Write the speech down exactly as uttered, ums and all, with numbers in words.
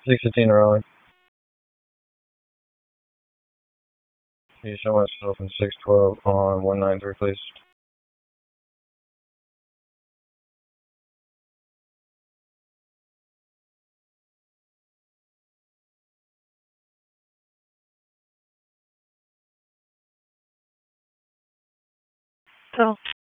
six fifteen Raleigh. Can you show myself in six twelve on one nine three, please? So